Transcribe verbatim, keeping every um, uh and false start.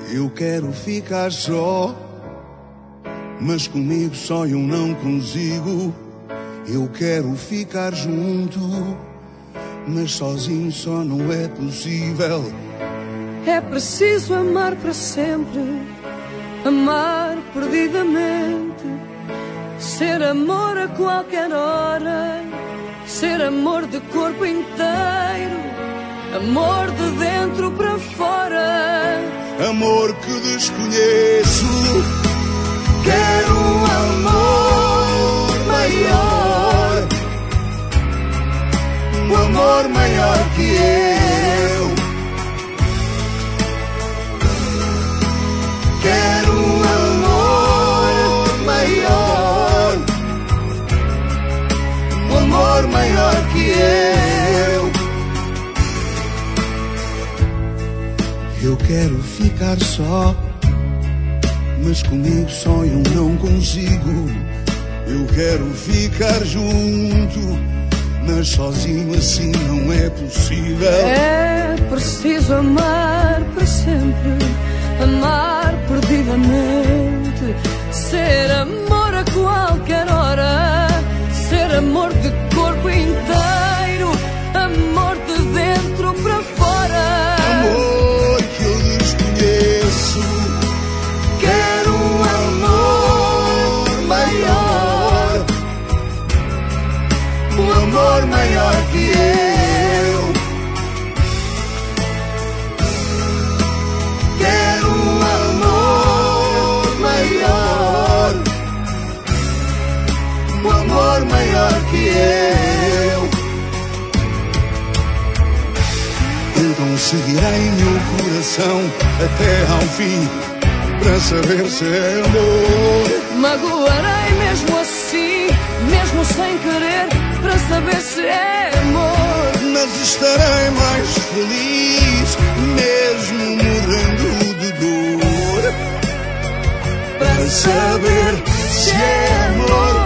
Eu quero ficar só, mas comigo só eu não consigo. Eu quero ficar junto, mas sozinho só não é possível. É preciso amar para sempre, amar perdidamente, ser amor a qualquer hora, ser amor de corpo inteiro, amor de dentro para fora. Amor que desconheço, quero um amor maior, um amor maior que eu. Quero um amor maior, um amor maior que eu. Eu quero ficar só, mas comigo só eu não consigo. Eu quero ficar junto, mas sozinho assim não é possível. É preciso amar para sempre, amar perdidamente, ser amor a qualquer hora, ser amor de corpo inteiro, amor de dentro para fora. Amor que eu desconheço, quero um amor maior, um amor maior que eu. Quero um amor maior, um amor maior que eu. Então seguirei meu coração até ao fim, para saber se é amor. Magoarei mesmo assim, mesmo sem querer, para saber se é amor. Mas estarei mais feliz, mesmo morrendo de dor, para saber se é amor.